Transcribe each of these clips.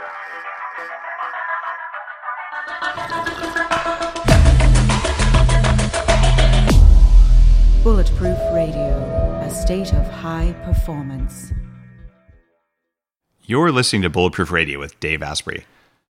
Bulletproof Radio, a state of high performance. You're listening to Bulletproof Radio with Dave Asprey.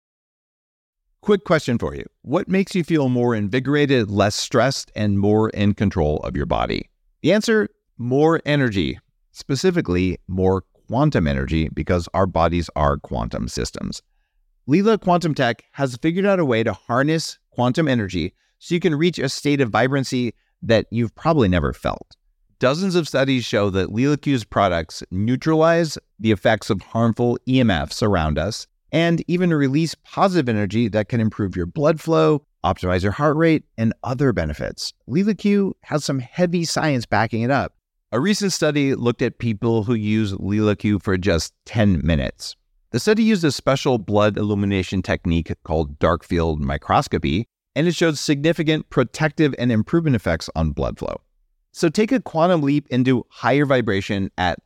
Quick question for you. What makes you feel more invigorated, less stressed, and more in control of your body? The answer, more energy. Specifically, more quantum energy, because our bodies are quantum systems. Leela Quantum Tech has figured out a way to harness quantum energy so you can reach a state of vibrancy that you've probably never felt. Dozens of studies show that Leela Q's products neutralize the effects of harmful EMFs around us and even release positive energy that can improve your blood flow, optimize your heart rate, and other benefits. Leela Q has some heavy science backing it up. A recent study looked at people who use Leela Q for just 10 minutes. The study used a special blood illumination technique called dark field microscopy, and it showed significant protective and improvement effects on blood flow. So take a quantum leap into higher vibration at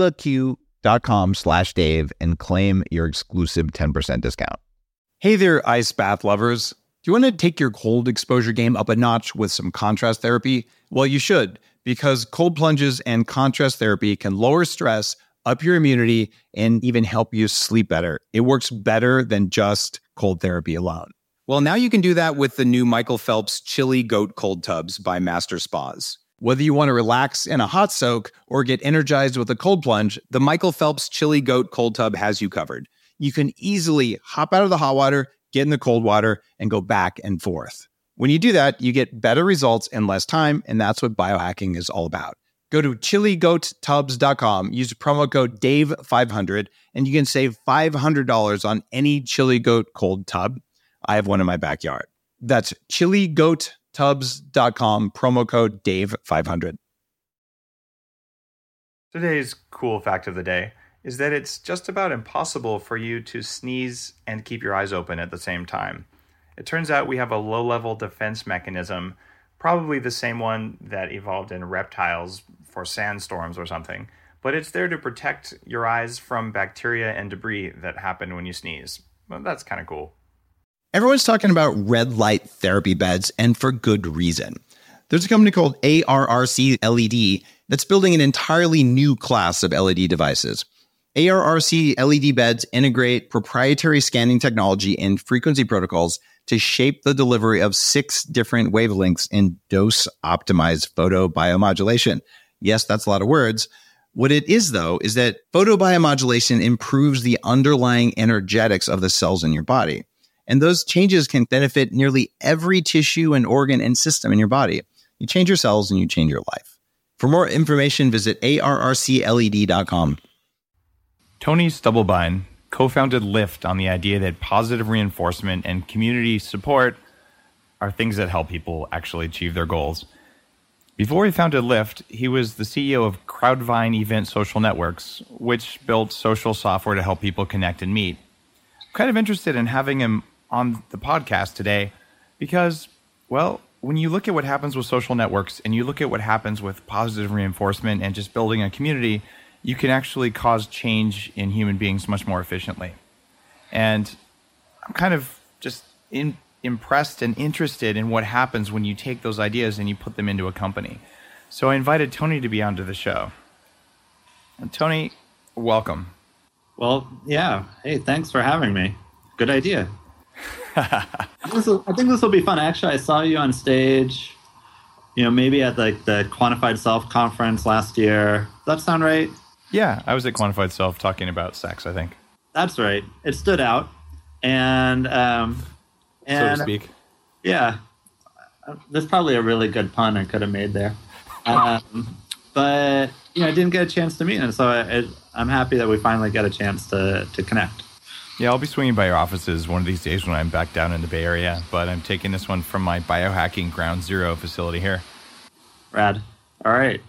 leelaq.com/Dave and claim your exclusive 10% discount. Hey there, ice bath lovers. Do you want to take your cold exposure game up a notch with some contrast therapy? Well, you should, because cold plunges and contrast therapy can lower stress, up your immunity, and even help you sleep better. It works better than just cold therapy alone. Well, now you can do that with the new Michael Phelps Chili Goat Cold Tubs by Master Spas. Whether you want to relax in a hot soak or get energized with a cold plunge, the Michael Phelps Chili Goat Cold Tub has you covered. You can easily hop out of the hot water, get in the cold water, and go back and forth. When you do that, you get better results in less time, and that's what biohacking is all about. Go to chiligoattubs.com, use promo code DAVE500, and you can save $500 on any Chili Goat cold tub. I have one in my backyard. That's chiligoattubs.com, promo code DAVE500. Today's cool fact of the day is that it's just about impossible for you to sneeze and keep your eyes open at the same time. It turns out we have a low-level defense mechanism, probably the same one that evolved in reptiles for sandstorms or something, but it's there to protect your eyes from bacteria and debris that happen when you sneeze. Well, that's kind of cool. Everyone's talking about red light therapy beds, and for good reason. There's a company called ARRC LED that's building an entirely new class of LED devices. ARRC LED beds integrate proprietary scanning technology and frequency protocols to shape the delivery of 6 different wavelengths in dose-optimized photobiomodulation. Yes, that's a lot of words. What it is, though, is that photobiomodulation improves the underlying energetics of the cells in your body. And those changes can benefit nearly every tissue and organ and system in your body. You change your cells and you change your life. For more information, visit arrcled.com. Tony Stubblebine co-founded Lyft on the idea that positive reinforcement and community support are things that help people actually achieve their goals. Before he founded Lyft, he was the CEO of Crowdvine Event Social Networks, which built social software to help people connect and meet. I'm kind of interested in having him on the podcast today because, well, when you look at what happens with social networks and you look at what happens with positive reinforcement and just building a community, you can actually cause change in human beings much more efficiently. And I'm kind of just impressed and interested in what happens when you take those ideas and you put them into a company. So I invited Tony to be onto the show. And Tony, welcome. Well, yeah. Hey, thanks for having me. Good idea. I think this will be fun. Actually, I saw you on stage, maybe at the Quantified Self conference last year. Does that sound right? Yeah, I was at Quantified Self talking about sex, I think. That's right. It stood out. And so to speak. Yeah. There's probably a really good pun I could have made there. But, I didn't get a chance to meet him. So I'm happy that we finally get a chance to connect. Yeah, I'll be swinging by your offices one of these days when I'm back down in the Bay Area, but I'm taking this one from my biohacking Ground Zero facility here. Rad. All right.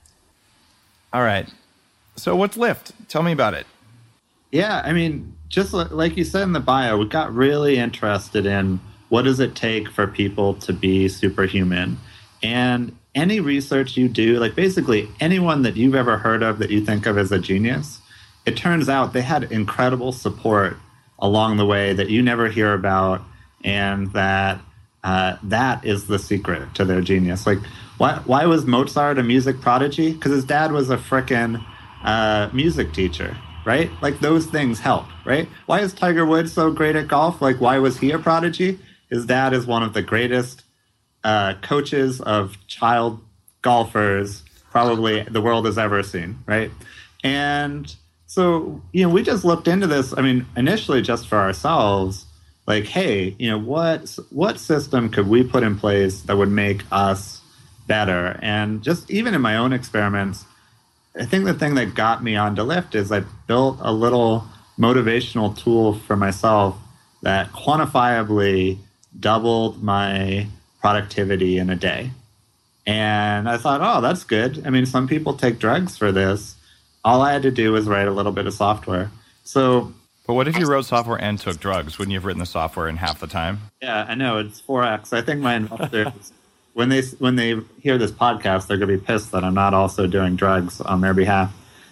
So what's Lyft? Tell me about it. Yeah, just like you said in the bio, we got really interested in what does it take for people to be superhuman. And any research you do, like basically anyone that you've ever heard of that you think of as a genius, it turns out they had incredible support along the way that you never hear about, and that that is the secret to their genius. Like, why was Mozart a music prodigy? Because his dad was a frickin' music teacher, right? Like, those things help, right? Why is Tiger Woods so great at golf? Like, why was he a prodigy? His dad is one of the greatest coaches of child golfers probably the world has ever seen, right? And so, we just looked into this, initially just for ourselves, like, hey, what system could we put in place that would make us better? And just even in my own experiments, I think the thing that got me onto Lyft is I built a little motivational tool for myself that quantifiably doubled my productivity in a day. And I thought, oh, that's good. Some people take drugs for this. All I had to do was write a little bit of software. But what if you wrote software and took drugs? Wouldn't you have written the software in half the time? Yeah, I know. It's 4x. I think my investors, when they hear this podcast, they're going to be pissed that I'm not also doing drugs on their behalf.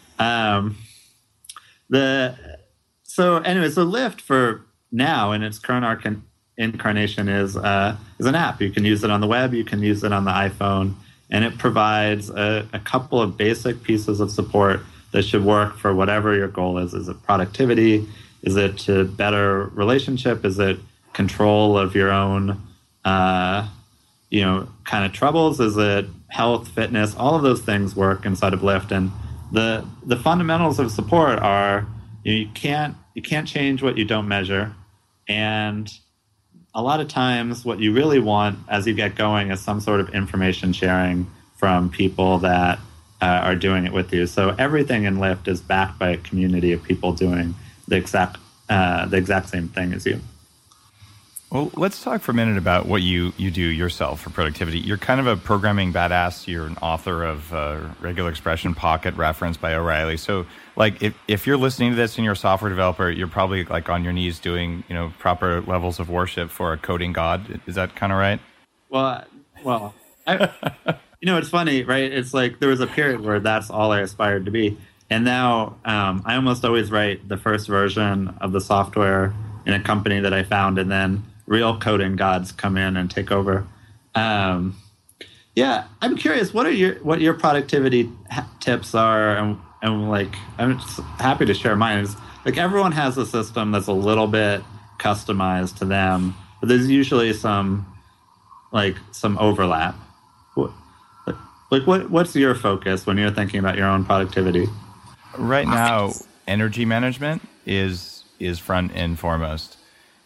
So Lyft for now in its current incarnation is an app. You can use it on the web. You can use it on the iPhone, and it provides a couple of basic pieces of support that should work for whatever your goal is. Is it productivity? Is it to better relationship? Is it control of your own, kind of troubles? Is it health, fitness? All of those things work inside of Lyft, and the fundamentals of support are you can't change what you don't measure, and a lot of times what you really want as you get going is some sort of information sharing from people that are doing it with you. So everything in Lyft is backed by a community of people doing the exact same thing as you. Well, let's talk for a minute about what you do yourself for productivity. You're kind of a programming badass. You're an author of Regular Expression Pocket referenced by O'Reilly. So, like, if you're listening to this and you're a software developer, you're probably like on your knees doing, proper levels of worship for a coding god. Is that kind of right? Well, it's funny, right? It's like there was a period where that's all I aspired to be. And now I almost always write the first version of the software in a company that I found, and then real coding gods come in and take over. I'm curious, what your productivity tips are, and like I'm just happy to share mine. Is like everyone has a system that's a little bit customized to them, but there's usually some overlap. What's your focus when you're thinking about your own productivity? Right now, energy management is front and foremost.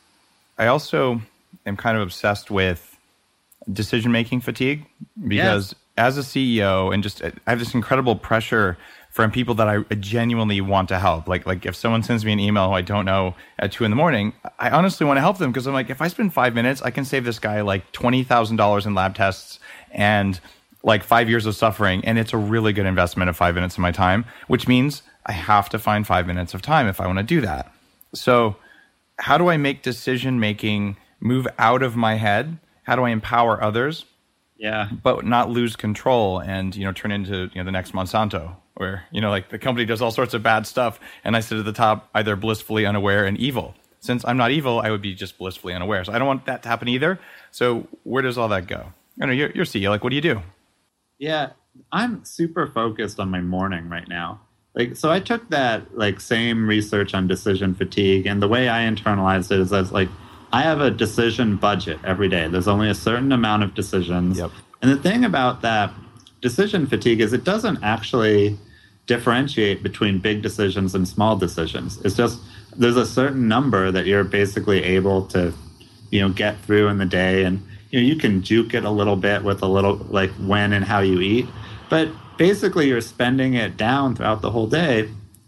I also am kind of obsessed with decision-making fatigue because as a CEO and just I have this incredible pressure from people that I genuinely want to help. Like if someone sends me an email who I don't know at 2 a.m, I honestly want to help them because I'm like, if I spend 5 minutes, I can save this guy like $20,000 in lab tests and like 5 years of suffering. And it's a really good investment of 5 minutes of my time, which means I have to find 5 minutes of time if I want to do that. So how do I make decision-making move out of my head? How do I empower others? Yeah. But not lose control and, turn into, the next Monsanto where, like the company does all sorts of bad stuff and I sit at the top either blissfully unaware and evil. Since I'm not evil, I would be just blissfully unaware. So I don't want that to happen either. So where does all that go? I know you're CEO. Like, what do you do? Yeah, I'm super focused on my morning right now. So I took that same research on decision fatigue, and the way I internalized it is as I have a decision budget every day. There's only a certain amount of decisions. Yep. And the thing about that decision fatigue is it doesn't actually differentiate between big decisions and small decisions. It's just there's a certain number that you're basically able to, get through in the day, and you can juke it a little bit with a little when and how you eat, but basically you're spending it down throughout the whole day.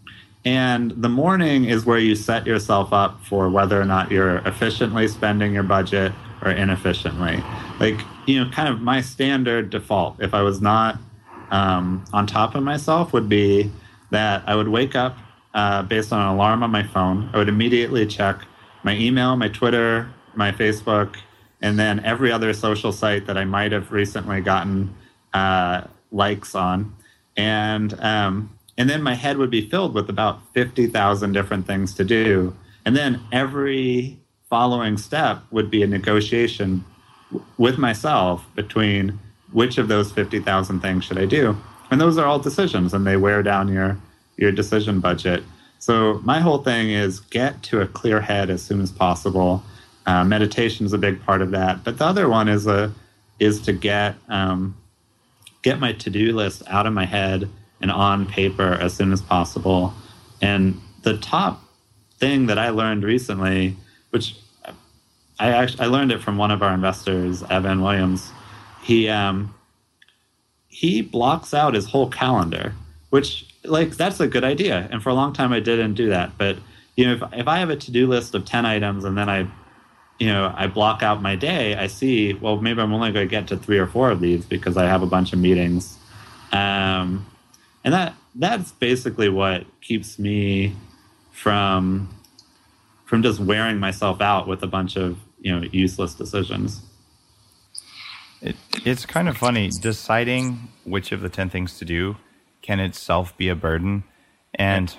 And the morning is where you set yourself up for whether or not you're efficiently spending your budget or inefficiently. Kind of my standard default, if I was not on top of myself, would be that I would wake up based on an alarm on my phone. I would immediately check my email, my Twitter, my Facebook, and then every other social site that I might have recently gotten likes on. And then my head would be filled with about 50,000 different things to do. And then every following step would be a negotiation with myself between which of those 50,000 things should I do. And those are all decisions, and they wear down your decision budget. So my whole thing is get to a clear head as soon as possible. Meditation is a big part of that. But the other one is to get my to-do list out of my head and on paper as soon as possible. And the top thing that I learned recently, which I learned it from one of our investors, Evan Williams, he blocks out his whole calendar, which that's a good idea. And for a long time I didn't do that. But if I have a to-do list of 10 items and then I block out my day, I see, well, maybe I'm only going to get to 3 or 4 of these because I have a bunch of meetings. And that's basically what keeps me from just wearing myself out with a bunch of useless decisions. It's kind of funny. Deciding which of the 10 things to do can itself be a burden. And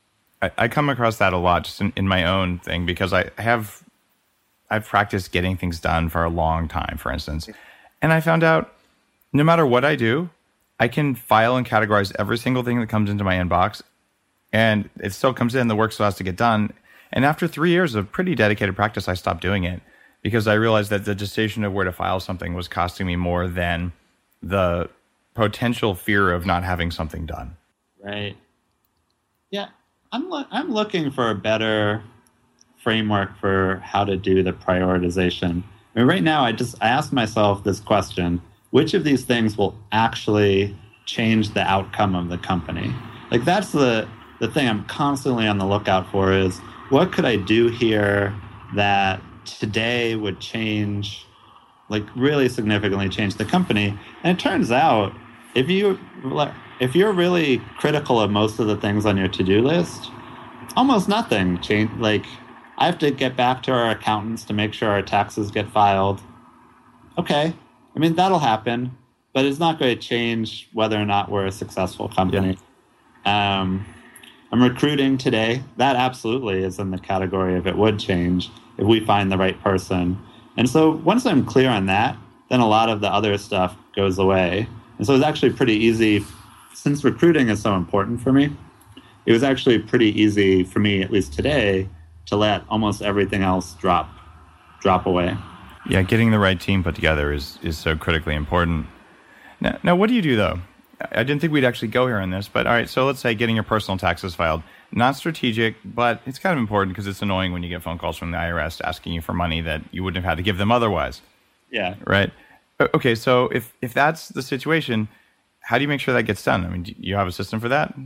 I come across that a lot just in my own thing, because I've practiced getting things done for a long time, for instance. And I found out no matter what I do, I can file and categorize every single thing that comes into my inbox, and it still comes in. The work still has to get done. And after 3 years of pretty dedicated practice, I stopped doing it because I realized that the decision of where to file something was costing me more than the potential fear of not having something done. Right. Yeah, I'm looking for a better framework for how to do the prioritization. I mean, right now, I ask myself this question: which of these things will actually change the outcome of the company? That's the thing I'm constantly on the lookout for, is what could I do here that today would change, really significantly change the company? And it turns out, if you're really critical of most of the things on your to-do list, almost nothing change. I have to get back to our accountants to make sure our taxes get filed. Okay. I mean, that'll happen, but it's not going to change whether or not we're a successful company. Yeah. I'm recruiting today. That absolutely is in the category of it would change if we find the right person. And so once I'm clear on that, then a lot of the other stuff goes away. And so it's actually pretty easy, since recruiting is so important for me, it was actually pretty easy for me, at least today, to let almost everything else drop away. Yeah, getting the right team put together is so critically important. Now, what do you do, though? I didn't think we'd actually go here on this, but all right, so let's say getting your personal taxes filed. Not strategic, but it's kind of important because it's annoying when you get phone calls from the IRS asking you for money that you wouldn't have had to give them otherwise. Yeah. Right? Okay, so if that's the situation, how do you make sure that gets done? I mean, do you have a system for that?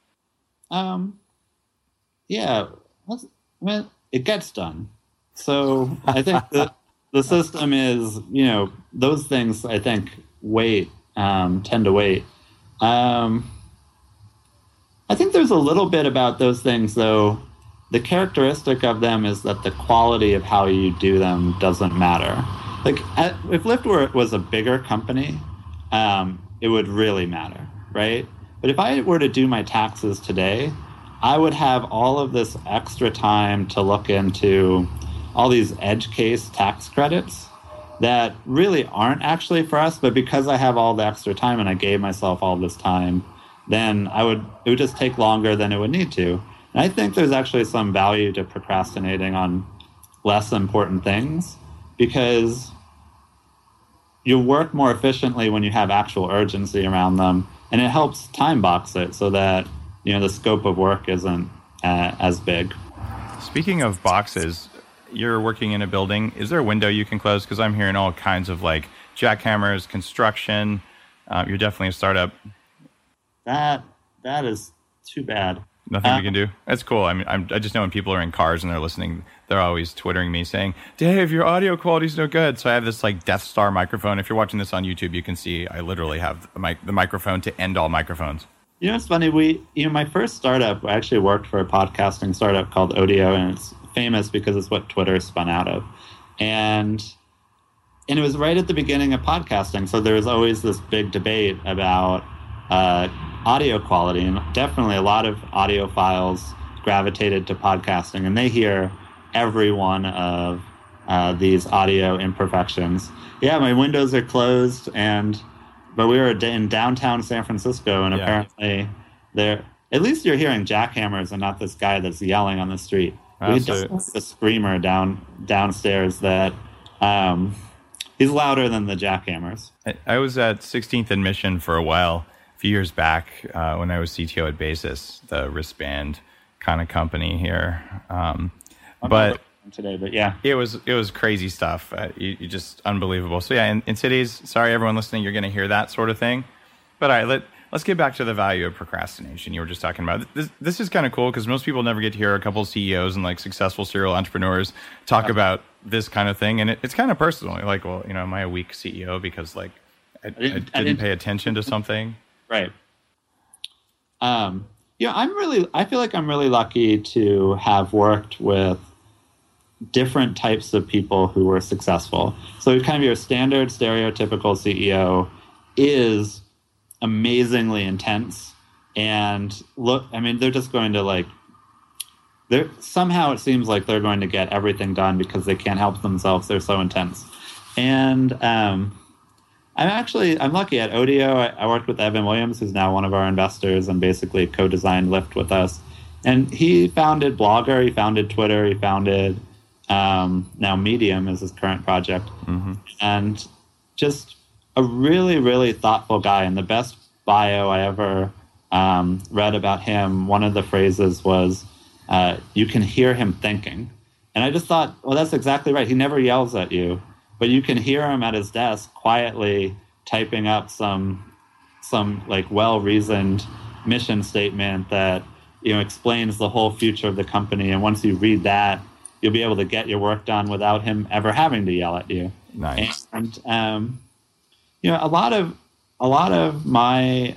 Yeah. Well, it gets done. So I think the system is, those things I think tend to wait. I think there's a little bit about those things, though. The characteristic of them is that the quality of how you do them doesn't matter. If Lyft was a bigger company, it would really matter, right? But if I were to do my taxes today, I would have all of this extra time to look into all these edge case tax credits that really aren't actually for us, but because I have all the extra time and I gave myself all this time, then it would just take longer than it would need to. And I think there's actually some value to procrastinating on less important things, because you work more efficiently when you have actual urgency around them, and it helps time box it so that the scope of work isn't as big. Speaking of boxes, you're working in a building. Is there a window you can close? Because I'm hearing all kinds of jackhammers, construction. You're definitely a startup. That is too bad. Nothing we can do. That's cool. I mean, I just know when people are in cars and they're listening, they're always twittering me saying, "Dave, your audio quality's no good." So I have this Death Star microphone. If you're watching this on YouTube, you can see I literally have the microphone to end all microphones. It's funny. My first startup, I actually worked for a podcasting startup called Odeo, and it's famous because it's what Twitter spun out of. And it was right at the beginning of podcasting. So there was always this big debate about audio quality, and definitely a lot of audio files gravitated to podcasting, and they hear every one of these audio imperfections. Yeah, my windows are closed, but we were in downtown San Francisco, and apparently at least you're hearing jackhammers and not this guy that's yelling on the street. We had a screamer downstairs that he's louder than the jackhammers. I was at 16th and Mission for a while, a few years back, when I was CTO at Basis, the wristband kind of company here. But yeah, it was crazy stuff. You just unbelievable. So yeah, in cities, sorry everyone listening, you're going to hear that sort of thing. But all right, let's get back to the value of procrastination you were just talking about. This is kind of cool because most people never get to hear a couple of CEOs and like successful serial entrepreneurs talk about this kind of thing, and it's kind of personal. You're like, well, am I a weak CEO because like I didn't pay attention to something? Right. I feel like I'm really lucky to have worked with different types of people who were successful. So kind of your standard stereotypical CEO is amazingly intense, and they're just going to somehow it seems like they're going to get everything done because they can't help themselves. They're so intense. And I'm lucky at Odeo. I worked with Evan Williams, who's now one of our investors and basically co-designed Lyft with us. And he founded Blogger, he founded Twitter, he founded now Medium is his current project. Mm-hmm. And just a really, really thoughtful guy. And the best bio I ever read about him, one of the phrases was, you can hear him thinking. And I just thought, well, that's exactly right. He never yells at you, but you can hear him at his desk quietly typing up some like well-reasoned mission statement that explains the whole future of the company. And once you read that, you'll be able to get your work done without him ever having to yell at you. Nice. And a lot of my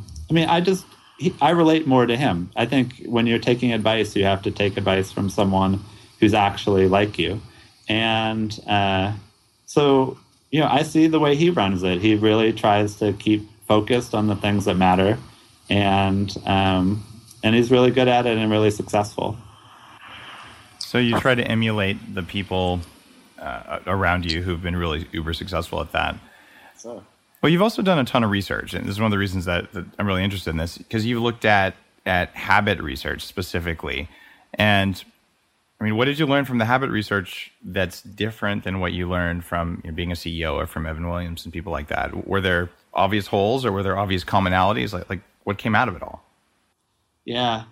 I relate more to him. I think when you're taking advice, you have to take advice from someone who's actually like you. And so I see the way he runs it. He really tries to keep focused on the things that matter, and he's really good at it and really successful. So you try to emulate the people around you who've been really uber successful at that. So. Well, you've also done a ton of research, and this is one of the reasons that I'm really interested in this, because you've looked at habit research specifically. And what did you learn from the habit research that's different than what you learned from being a CEO or from Evan Williams and people like that? Were there obvious holes or were there obvious commonalities? Like what came out of it all? Yeah.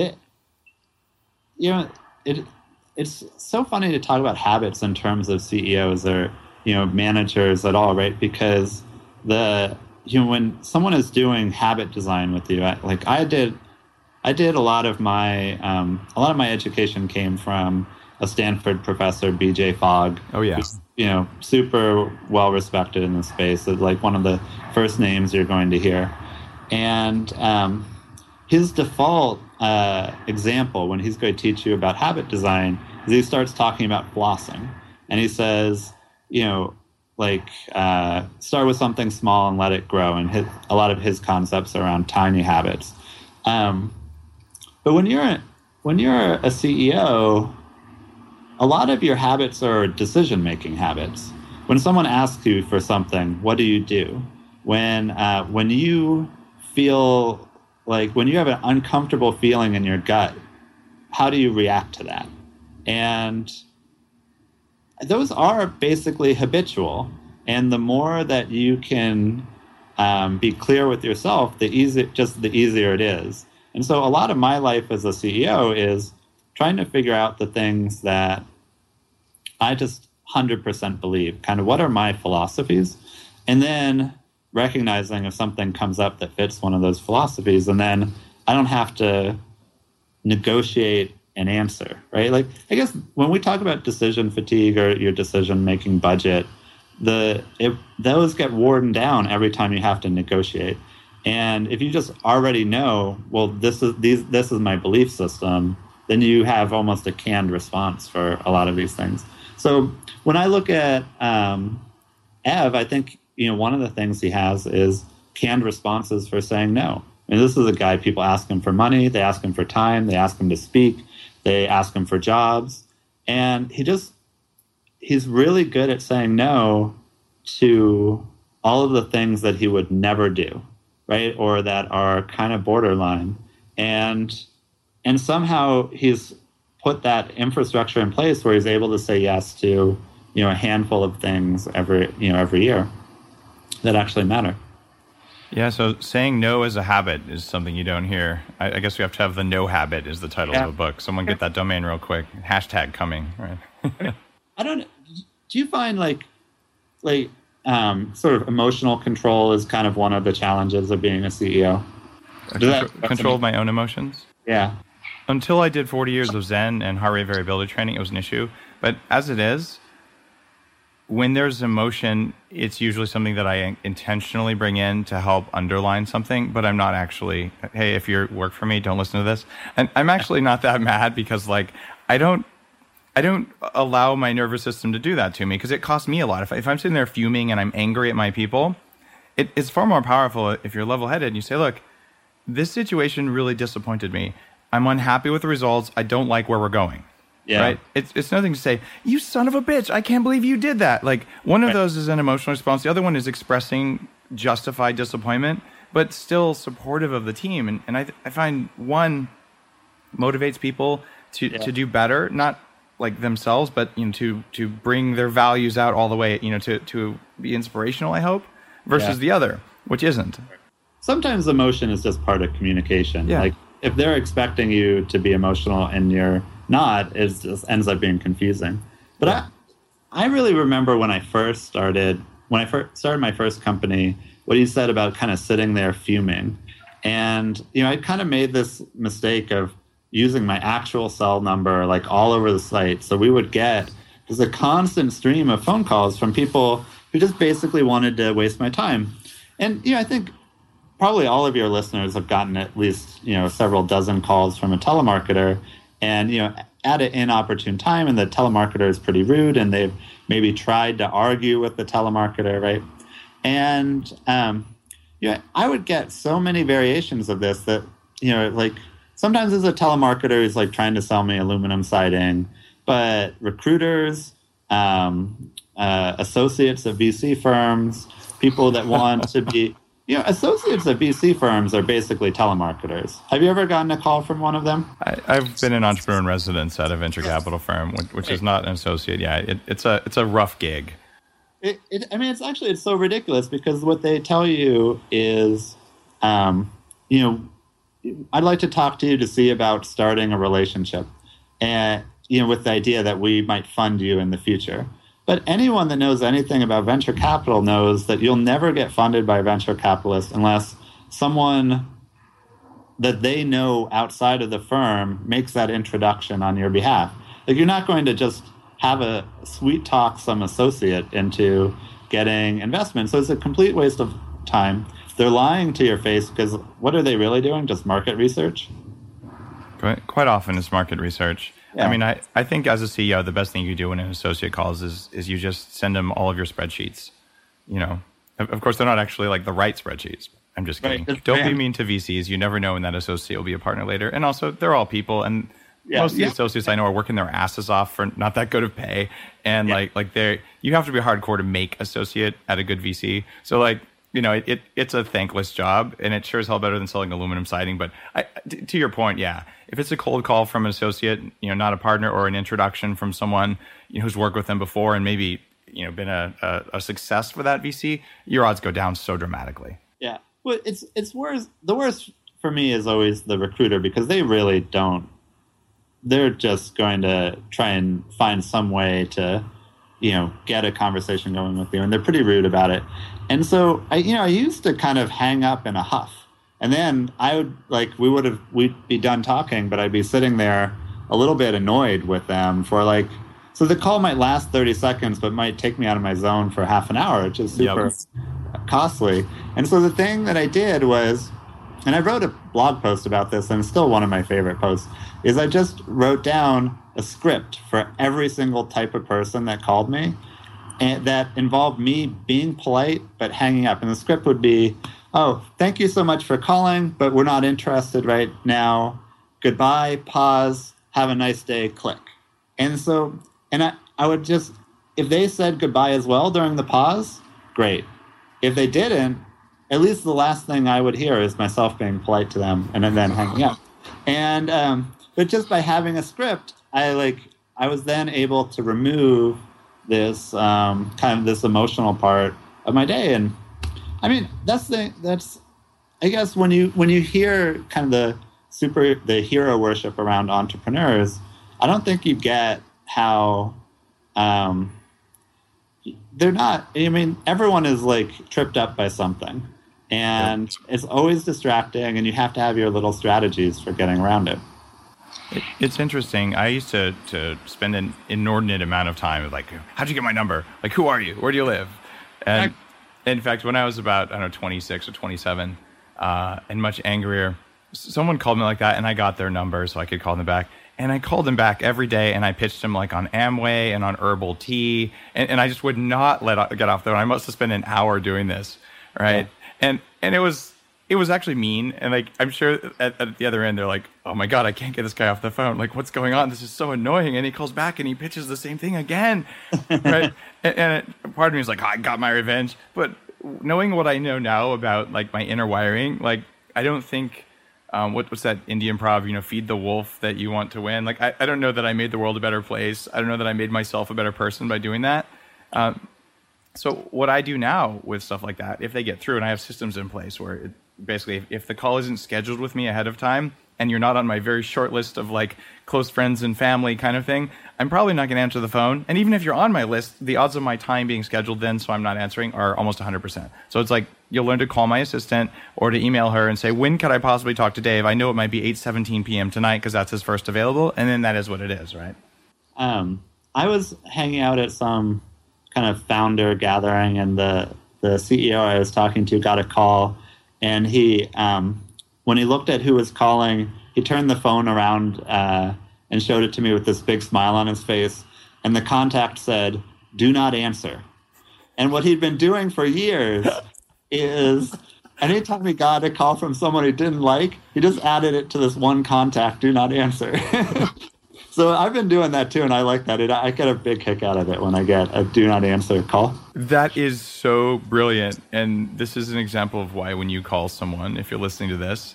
It's so funny to talk about habits in terms of CEOs or, managers at all, right? Because when someone is doing habit design with you, I did a lot of my education came from a Stanford professor, B.J. Fogg. Oh yeah, who's, super well respected in the space. It's like one of the first names you're going to hear, and his default example when he's going to teach you about habit design is he starts talking about flossing, and he says, start with something small and let it grow. And a lot of his concepts are around tiny habits. But when you're a CEO, a lot of your habits are decision-making habits. When someone asks you for something, what do you do? When you feel when you have an uncomfortable feeling in your gut, how do you react to that? And those are basically habitual. And the more that you can be clear with yourself, the easier it is. And so a lot of my life as a CEO is trying to figure out the things that I just 100% believe. Kind of what are my philosophies? And then recognizing if something comes up that fits one of those philosophies, and then I don't have to negotiate an answer, right? I guess when we talk about decision fatigue or your decision-making budget, those get worn down every time you have to negotiate. And if you just already know, well, this is my belief system, then you have almost a canned response for a lot of these things. So when I look at Ev, I think one of the things he has is canned responses for saying no. I mean, this is a guy, people ask him for money, they ask him for time, they ask him to speak, they ask him for jobs. And he's really good at saying no to all of the things that he would never do, right? Or that are kind of borderline. And somehow he's put that infrastructure in place where he's able to say yes to, a handful of things every year that actually matter. Yeah, so saying no as a habit is something you don't hear. I guess we have to have the no habit is the title of a book. Someone get that domain real quick. Hashtag coming, right? Do you find like sort of emotional control is kind of one of the challenges of being a CEO? Control of my own emotions? Yeah. Until I did 40 years of Zen and heart rate variability training, it was an issue. But as it is, when there's emotion, it's usually something that I intentionally bring in to help underline something, but I'm not actually, hey, if you work for me, don't listen to this. And I'm actually not that mad because I don't allow my nervous system to do that to me because it costs me a lot. If I'm sitting there fuming and I'm angry at my people, it's far more powerful if you're level-headed and you say, look, this situation really disappointed me. I'm unhappy with the results. I don't like where we're going. Yeah. Right? It's nothing to say, you son of a bitch, I can't believe you did that. Like one of those is an emotional response. The other one is expressing justified disappointment, but still supportive of the team. And I find one motivates people to do better, not like themselves, but to bring their values out all the way, to be inspirational, I hope, versus the other, which isn't. Sometimes emotion is just part of communication. Yeah. Like if they're expecting you to be emotional and you're not, it just ends up being confusing. But I really remember when I first started my first company, what you said about kind of sitting there fuming. And, I kind of made this mistake of using my actual cell number like all over the site. So we would get just a constant stream of phone calls from people who just basically wanted to waste my time. And, I think probably all of your listeners have gotten at least, several dozen calls from a telemarketer. And, at an inopportune time, and the telemarketer is pretty rude, and they've maybe tried to argue with the telemarketer, right? And, I would get so many variations of this that, like sometimes as a telemarketer who's like trying to sell me aluminum siding, but recruiters, associates of VC firms, people that want to be... associates at VC firms are basically telemarketers. Have you ever gotten a call from one of them? I've been an entrepreneur in residence at a venture capital firm, which is not an associate. Yeah, it's a rough gig. It's so ridiculous because what they tell you is, I'd like to talk to you to see about starting a relationship, and with the idea that we might fund you in the future. But anyone that knows anything about venture capital knows that you'll never get funded by a venture capitalist unless someone that they know outside of the firm makes that introduction on your behalf. Like you're not going to just have a sweet talk some associate into getting investment. So it's a complete waste of time. They're lying to your face because what are they really doing? Just market research? Quite often it's market research. Yeah. I mean, I think as a CEO, the best thing you do when an associate calls is you just send them all of your spreadsheets. Of course, they're not actually like the right spreadsheets. I'm just kidding. Right. Don't be mean to VCs. You never know when that associate will be a partner later. And also, they're all people. And most of the associates I know are working their asses off for not that good of pay. And you have to be hardcore to make associate at a good VC. So it's a thankless job, and it sure is hell better than selling aluminum siding. But to your point, if it's a cold call from an associate, not a partner, or an introduction from someone who's worked with them before and maybe been a success for that VC, your odds go down so dramatically. Yeah, well, it's worse. The worst for me is always the recruiter because they really don't. They're just going to try and find some way to get a conversation going with you, and they're pretty rude about it. And so I used to kind of hang up in a huff. And then we'd be done talking, but I'd be sitting there a little bit annoyed with them for so the call might last 30 seconds, but might take me out of my zone for half an hour, which is super costly. And so the thing that I did was, and I wrote a blog post about this, and it's still one of my favorite posts, is I just wrote down a script for every single type of person that called me, and that involved me being polite but hanging up. And the script would be, oh, thank you so much for calling, but we're not interested right now. Goodbye, pause, have a nice day, click. And so, and I would just, if they said goodbye as well during the pause, great. If they didn't, at least the last thing I would hear is myself being polite to them and then hanging up. And, but just by having a script, I was then able to remove this kind of this emotional part of my day. And I mean, that's I guess when you hear kind of the hero worship around entrepreneurs, I don't think you get how they're not. I mean, everyone is like tripped up by something, and it's always distracting, and you have to have your little strategies for getting around it. It's interesting. I used to spend an inordinate amount of time like, how'd you get my number? Like, who are you? Where do you live? And in fact, when I was about, 26 or 27 and much angrier, someone called me like that, and I got their number so I could call them back. And I called them back every day, and I pitched them like on Amway and on herbal tea, and I just would not get off the phone. I must have spent an hour doing this, right? Yeah. And it was actually mean, and like I'm sure at the other end they're like, oh my god, I can't get this guy off the phone. Like, what's going on? This is so annoying. And he calls back and he pitches the same thing again, right? and part of me is like, oh, I got my revenge. But knowing what I know now about like my inner wiring, like I don't think. What's that indie improv, feed the wolf that you want to win. Like, I don't know that I made the world a better place. I don't know that I made myself a better person by doing that. So what I do now with stuff like that, if they get through, and I have systems in place where basically if the call isn't scheduled with me ahead of time and you're not on my very short list of like close friends and family kind of thing, I'm probably not going to answer the phone. And even if you're on my list, the odds of my time being scheduled then so I'm not answering are almost 100%. So it's like you'll learn to call my assistant or to email her and say, when could I possibly talk to Dave? I know it might be 8:17 p.m. tonight because that's his first available. And then that is what it is, right? I was hanging out at some kind of founder gathering, and the CEO I was talking to got a call. And he, when he looked at who was calling, he turned the phone around and showed it to me with this big smile on his face. And the contact said, "Do not answer." And what he'd been doing for years is anytime he got a call from someone he didn't like, he just added it to this one contact, "Do not answer." So I've been doing that too, and I like that. I get a big kick out of it when I get a "do not answer" call. That is so brilliant. And this is an example of why when you call someone, if you're listening to this,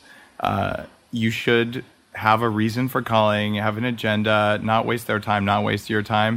you should have a reason for calling, have an agenda, not waste their time, not waste your time.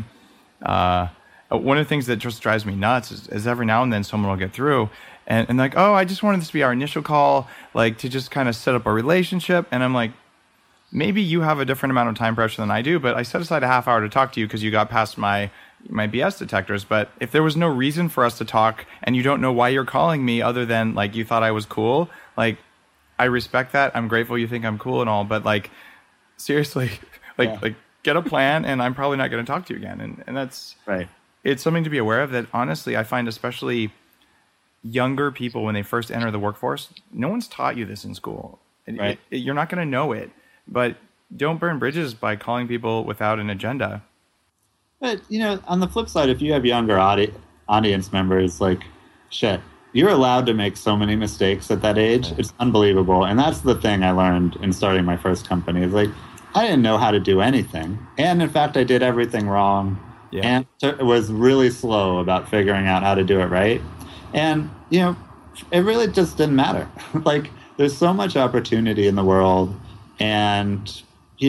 One of the things that just drives me nuts is every now and then someone will get through and like, oh, I just wanted this to be our initial call, like to just kind of set up a relationship. And I'm like, maybe you have a different amount of time pressure than I do, but I set aside a half hour to talk to you because you got past my BS detectors. But if there was no reason for us to talk and you don't know why you're calling me other than like you thought I was cool, like I respect that. I'm grateful you think I'm cool and all, but like seriously, like get a plan and I'm probably not going to talk to you again. And that's right. It's something to be aware of that honestly I find especially younger people when they first enter the workforce, no one's taught you this in school. Right. You're not going to know it. But don't burn bridges by calling people without an agenda. But, on the flip side, if you have younger audience members, like, shit, you're allowed to make so many mistakes at that age. It's unbelievable. And that's the thing I learned in starting my first company. It's like, I didn't know how to do anything. And in fact, I did everything wrong. Yeah. And it was really slow about figuring out how to do it right. And, it really just didn't matter. Like, there's so much opportunity in the world. And,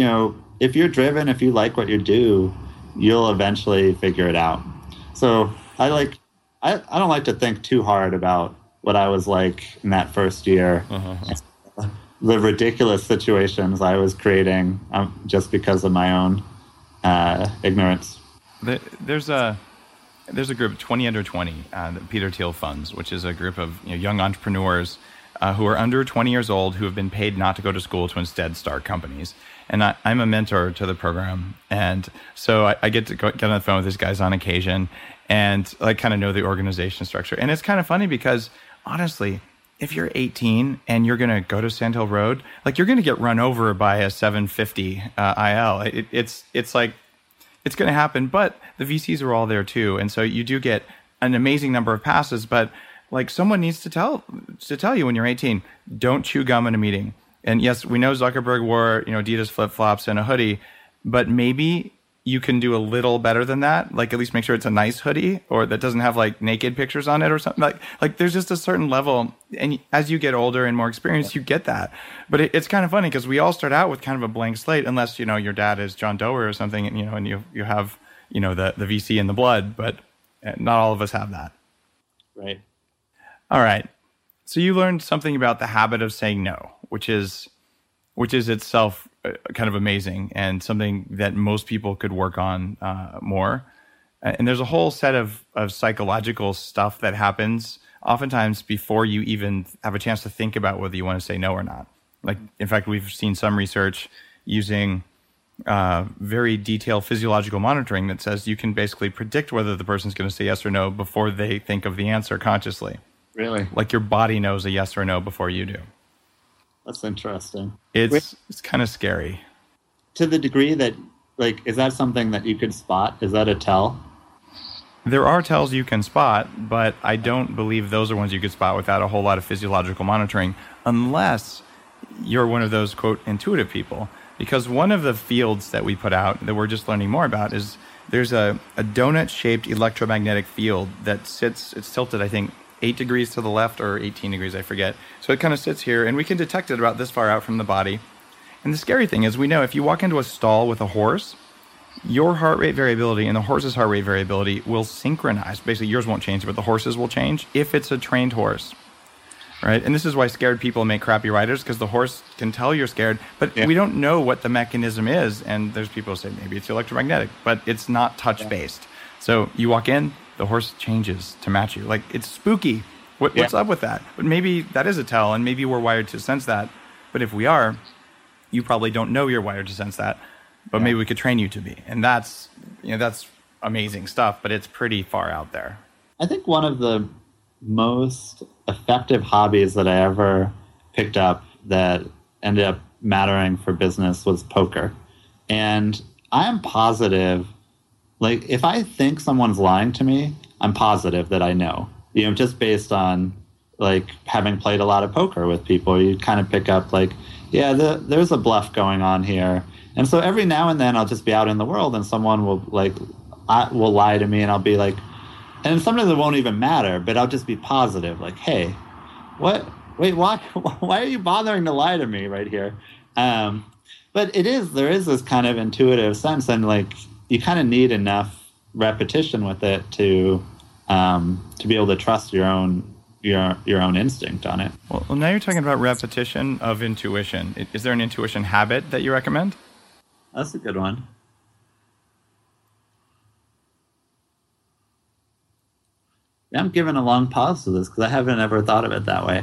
if you're driven, if you like what you do, you'll eventually figure it out. So I don't like to think too hard about what I was like in that first year. Uh-huh. The ridiculous situations I was creating just because of my own ignorance. There's a group, 20 Under 20, that Peter Thiel funds, which is a group of young entrepreneurs who are under 20 years old who have been paid not to go to school to instead start companies. And I'm a mentor to the program. And so I get to get on the phone with these guys on occasion and like kind of know the organization structure. And it's kind of funny because honestly, if you're 18 and you're going to go to Sand Hill Road, like you're going to get run over by a 750 IL. It's like, it's going to happen, but the VCs are all there too. And so you do get an amazing number of passes, but Like someone needs to tell you when you're 18, don't chew gum in a meeting. And yes, we know Zuckerberg wore, Adidas flip-flops and a hoodie, but maybe you can do a little better than that. Like at least make sure it's a nice hoodie or that doesn't have like naked pictures on it or something. Like there's just a certain level, and as you get older and more experienced, you get that. But it's kind of funny because we all start out with kind of a blank slate, unless your dad is John Doerr or something, and you have the VC in the blood. But not all of us have that. Right. All right. So you learned something about the habit of saying no, which is itself kind of amazing and something that most people could work on more. And there's a whole set of psychological stuff that happens oftentimes before you even have a chance to think about whether you want to say no or not. Like, in fact, we've seen some research using very detailed physiological monitoring that says you can basically predict whether the person's going to say yes or no before they think of the answer consciously. Really? Like your body knows a yes or no before you do. That's interesting. It's kind of scary. To the degree that, like, is that something that you could spot? Is that a tell? There are tells you can spot, but I don't believe those are ones you could spot without a whole lot of physiological monitoring, unless you're one of those, quote, intuitive people. Because one of the fields that we put out that we're just learning more about is there's a donut-shaped electromagnetic field that it's tilted, I think, 8 degrees to the left or 18 degrees, I forget. So it kind of sits here, and we can detect it about this far out from the body. And the scary thing is we know if you walk into a stall with a horse, your heart rate variability and the horse's heart rate variability will synchronize. Basically, yours won't change, but the horse's will change if it's a trained horse. Right? And this is why scared people make crappy riders, because the horse can tell you're scared, but we don't know what the mechanism is. And there's people who say maybe it's electromagnetic, but it's not touch-based. So you walk in, the horse changes to match you. Like, it's spooky. What's up with that? But maybe that is a tell, and maybe we're wired to sense that. But if we are, you probably don't know you're wired to sense that, but maybe we could train you to be. And that's amazing stuff, but it's pretty far out there. I think one of the most effective hobbies that I ever picked up that ended up mattering for business was poker. And I'm positive, like, if I think someone's lying to me, I'm positive that I know. Just based on, like, having played a lot of poker with people, you kind of pick up, like, there's a bluff going on here. And so every now and then I'll just be out in the world and someone will lie to me, and I'll be like, and sometimes it won't even matter, but I'll just be positive, like, hey, why are you bothering to lie to me right here? But there is this kind of intuitive sense, and like, you kind of need enough repetition with it to be able to trust your own instinct on it. Well, now you're talking about repetition of intuition. Is there an intuition habit that you recommend? That's a good one. Yeah, I'm giving a long pause to this because I haven't ever thought of it that way.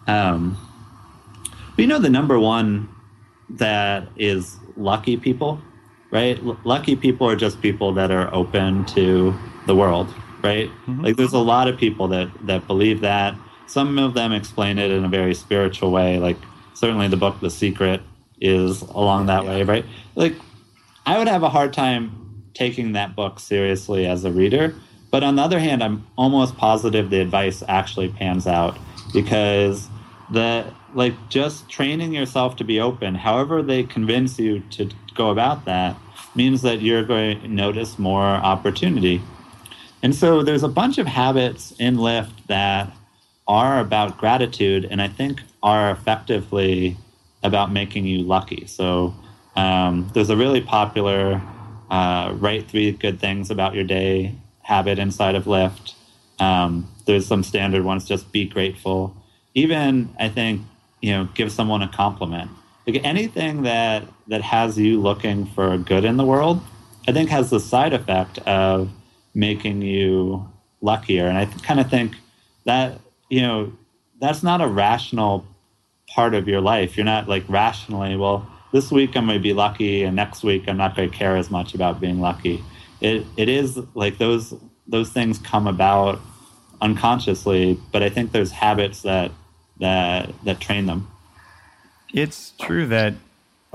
But the number one that is lucky people, right? Lucky people are just people that are open to the world, right? Mm-hmm. Like, there's a lot of people that believe that. Some of them explain it in a very spiritual way. Like, certainly the book The Secret is along that way, right? Like, I would have a hard time taking that book seriously as a reader. But on the other hand, I'm almost positive the advice actually pans out, because just training yourself to be open, however they convince you to go about that, means that you're going to notice more opportunity. And so there's a bunch of habits in Lyft that are about gratitude, and I think are effectively about making you lucky. So there's a really popular write 3 good things about your day habit inside of Lyft. There's some standard ones, just be grateful. Even, I think, give someone a compliment. Like, anything that has you looking for good in the world, I think has the side effect of making you luckier. And I kind of think that, that's not a rational part of your life. You're not like rationally, well, this week I'm going to be lucky and next week I'm not going to care as much about being lucky. It is like those things come about unconsciously, but I think there's habits that train them. It's true that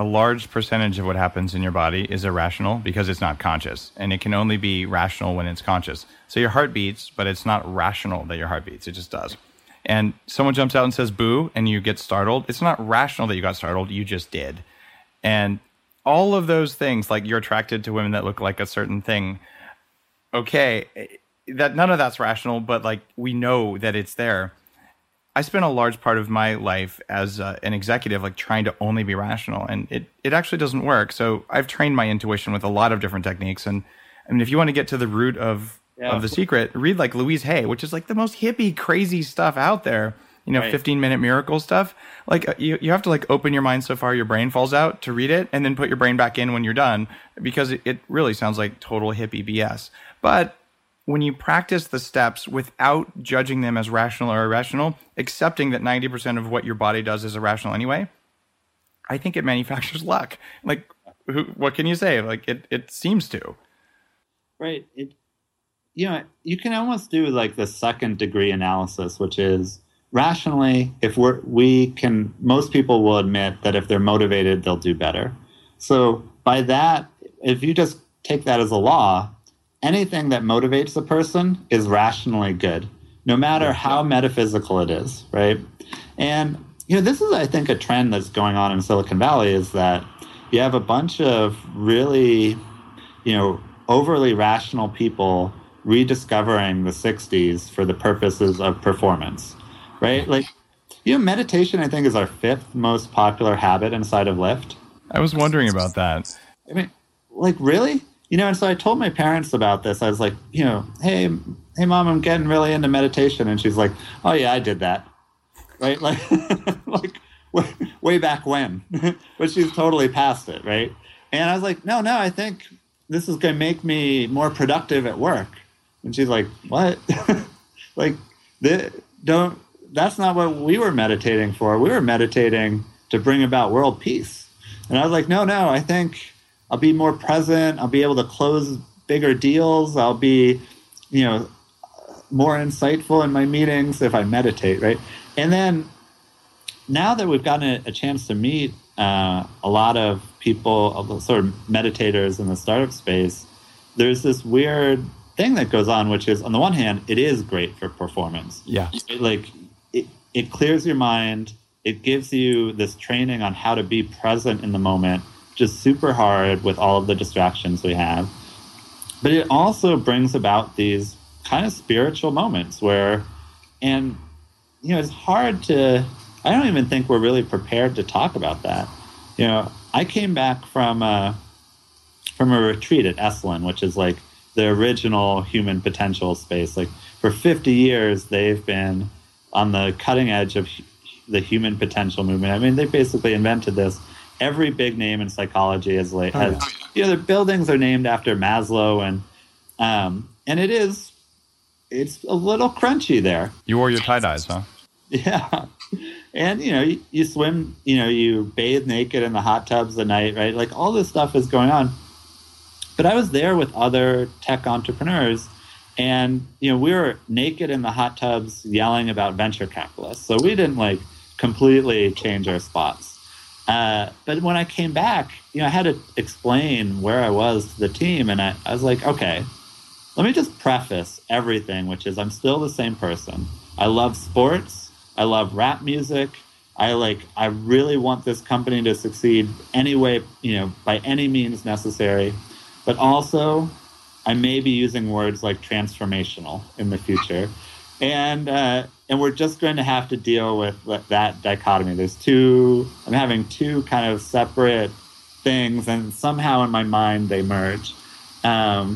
a large percentage of what happens in your body is irrational because it's not conscious, and it can only be rational when it's conscious. So your heart beats, but it's not rational that your heart beats. It just does. And someone jumps out and says boo, and you get startled. It's not rational that you got startled. You just did. And all of those things, like you're attracted to women that look like a certain thing. Okay, that none of that's rational, but like we know that it's there. I spent a large part of my life as an executive, like trying to only be rational, and it actually doesn't work. So I've trained my intuition with a lot of different techniques. And I mean, if you want to get to the root of the secret, read like Louise Hay, which is like the most hippie, crazy stuff out there. 15-minute miracle stuff. Like you have to like open your mind so far your brain falls out to read it, and then put your brain back in when you're done, because it really sounds like total hippie BS. But when you practice the steps without judging them as rational or irrational, accepting that 90% of what your body does is irrational anyway, I think it manufactures luck. Like, what can you say? Like, it seems to. Right. You can almost do like the second degree analysis, which is rationally, if most people will admit that if they're motivated, they'll do better. So by that, if you just take that as a law, anything that motivates a person is rationally good, no matter how metaphysical it is, right? And, this is, I think, a trend that's going on in Silicon Valley, is that you have a bunch of really, overly rational people rediscovering the 60s for the purposes of performance, right? Like, meditation, I think, is our 5th most popular habit inside of Lyft. I was wondering about that. I mean, like, really? And so I told my parents about this. I was like, hey, Mom, I'm getting really into meditation. And she's like, oh, yeah, I did that. Right? Like, way back when. But she's totally past it, right? And I was like, no, I think this is going to make me more productive at work. And she's like, what? Like, that's not what we were meditating for. We were meditating to bring about world peace. And I was like, no, I think I'll be more present. I'll be able to close bigger deals. I'll be, more insightful in my meetings if I meditate, right? And then now that we've gotten a chance to meet a lot of people, sort of meditators in the startup space, there's this weird thing that goes on, which is, on the one hand, it is great for performance. Yeah. It clears your mind. It gives you this training on how to be present in the moment, just super hard with all of the distractions we have. But it also brings about these kind of spiritual moments where, it's hard to, I don't even think we're really prepared to talk about that. I came back from a retreat at Esalen, which is like the original human potential space. Like, for 50 years, they've been on the cutting edge of the human potential movement. I mean, they basically invented this. Every big name in psychology has their buildings are named after Maslow, and it's a little crunchy there. You wore your tie-dyes, huh? Yeah. And, you swim, you bathe naked in the hot tubs at night, right? Like, all this stuff is going on. But I was there with other tech entrepreneurs, and, we were naked in the hot tubs yelling about venture capitalists. So we didn't, completely change our spots. But when I came back, I had to explain where I was to the team. And I was like, okay, let me just preface everything, which is I'm still the same person. I love sports. I love rap music. I really want this company to succeed any way, by any means necessary. But also, I may be using words like transformational in the future. And we're just going to have to deal with that dichotomy. I'm having two kind of separate things, and somehow in my mind they merge. I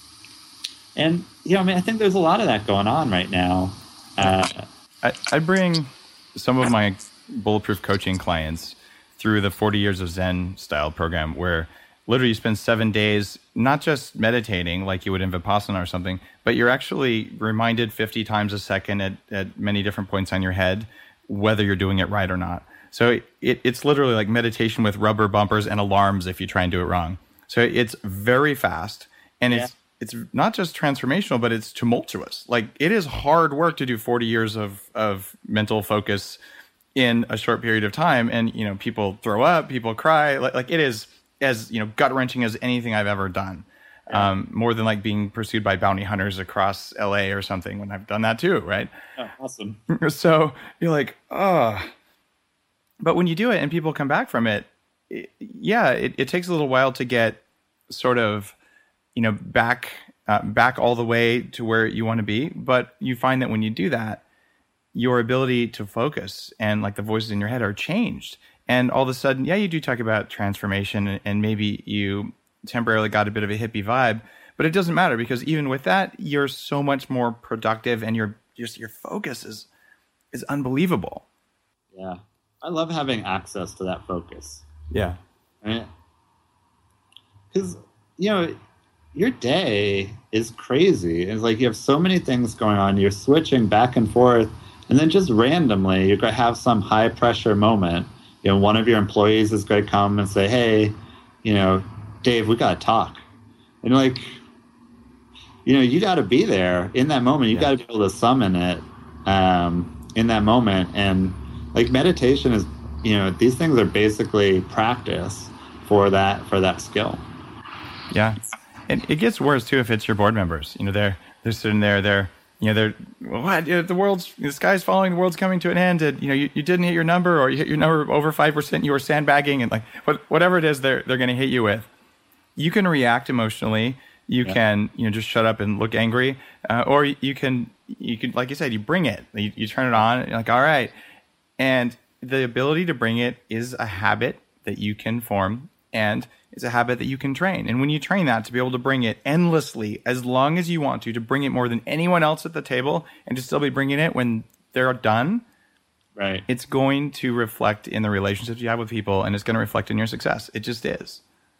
think there's a lot of that going on right now. I bring some of my Bulletproof coaching clients through the 40 Years of Zen style program, where literally you spend 7 days not just meditating like you would in Vipassana or something, but you're actually reminded 50 times a second at many different points on your head whether you're doing it right or not. So it's literally like meditation with rubber bumpers and alarms if you try and do it wrong. So it's very fast, and it's not just transformational, but it's tumultuous. Like, it is hard work to do 40 years of mental focus in a short period of time. And, people throw up, people cry. Like it is as, gut-wrenching as anything I've ever done. More than like being pursued by bounty hunters across LA or something when I've done that too, right? Oh, awesome. So you're like, oh. But when you do it and people come back from it, it takes a little while to get sort of, back all the way to where you want to be. But you find that when you do that, your ability to focus and like the voices in your head are changed. And all of a sudden, you do talk about transformation and maybe you temporarily got a bit of a hippie vibe, but it doesn't matter because even with that, you're so much more productive and your focus is unbelievable. Yeah. I love having access to that focus. Yeah. Because, your day is crazy. It's like you have so many things going on. You're switching back and forth. And then just randomly, you're going to have some high pressure moment. One of your employees is going to come and say, hey, Dave, we got to talk. And like, you got to be there in that moment. You got to be able to summon it in that moment. And like meditation is, these things are basically practice for that skill. Yeah. And it gets worse too if it's your board members. They're sitting there, they're what? The sky's falling, the world's coming to an end, and you didn't hit your number, or you hit your number over 5%, you were sandbagging, and like whatever it is they're going to hit you with. You can react emotionally. You can just shut up and look angry, or you can like you said, you bring it. You turn it on. And you're like, all right, and the ability to bring it is a habit that you can form, and it's a habit that you can train. And when you train that to be able to bring it endlessly, as long as you want to bring it more than anyone else at the table, and to still be bringing it when they're done, right? It's going to reflect in the relationships you have with people, and it's going to reflect in your success. It just is.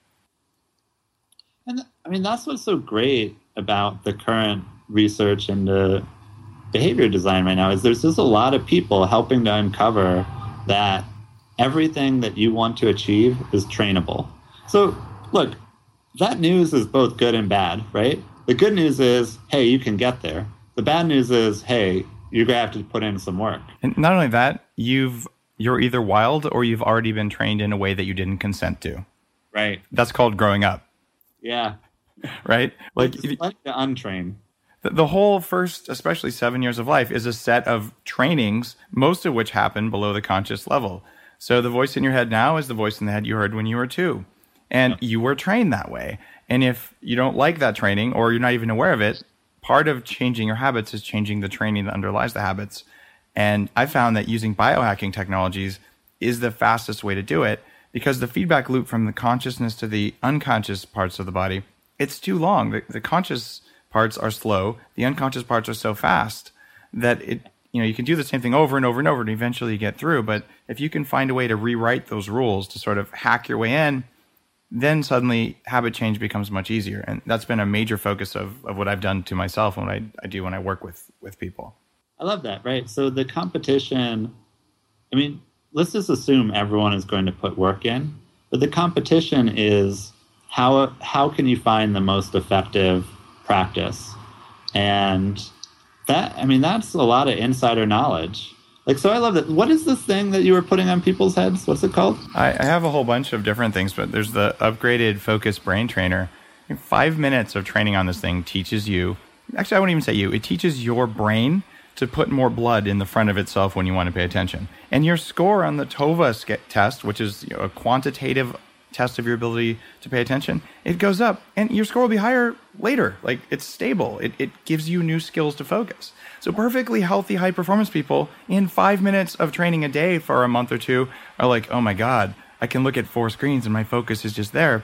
And I mean, that's what's so great about the current research into behavior design right now is there's just a lot of people helping to uncover that everything that you want to achieve is trainable. So look, that news is both good and bad, right? The good news is, hey, you can get there. The bad news is, hey, you're going to have to put in some work. And not only that, you're either wild or you've already been trained in a way that you didn't consent to. Right. That's called growing up. Yeah. Right? Like to untrain. The whole first, especially 7 years of life, is a set of trainings, most of which happen below the conscious level. So the voice in your head now is the voice in the head you heard when you were 2. And you were trained that way. And if you don't like that training or you're not even aware of it, part of changing your habits is changing the training that underlies the habits. And I found that using biohacking technologies is the fastest way to do it because the feedback loop from the consciousness to the unconscious parts of the body, it's too long. The conscious parts are slow. The unconscious parts are so fast that you can do the same thing over and over and over and eventually you get through. But if you can find a way to rewrite those rules to sort of hack your way in, then suddenly habit change becomes much easier. And that's been a major focus of what I've done to myself and what I do when I work with people. I love that, right? So the competition, I mean, let's just assume everyone is going to put work in, but the competition is how can you find the most effective practice? And that's a lot of insider knowledge. Like, so I love that. What is this thing that you were putting on people's heads? What's it called? I have a whole bunch of different things, but there's the upgraded Focus Brain Trainer. 5 minutes of training on this thing teaches you, actually I wouldn't even say it teaches your brain to put more blood in the front of itself when you want to pay attention. And your score on the TOVA test, which is a quantitative test of your ability to pay attention, it goes up and your score will be higher later. Like it's stable. It gives you new skills to focus. So perfectly healthy, high performance people in 5 minutes of training a day for a month or two are like, oh my God, I can look at 4 screens and my focus is just there.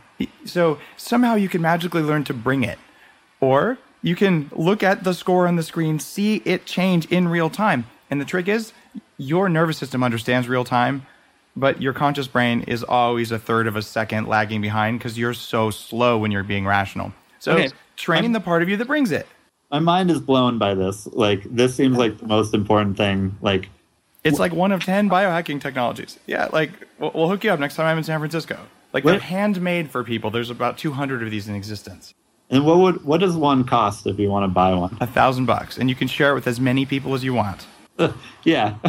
So somehow you can magically learn to bring it. Or you can look at the score on the screen, see it change in real time. And the trick is your nervous system understands real time, but your conscious brain is always a third of a second lagging behind because you're so slow when you're being rational. So train the part of you that brings it. My mind is blown by this. Like, this seems like the most important thing. Like, it's like one of 10 biohacking technologies. Yeah, like we'll hook you up next time I'm in San Francisco. Like they're handmade for people. There's about 200 of these in existence. And what does one cost if you want to buy one? $1,000, and you can share it with as many people as you want. Yeah.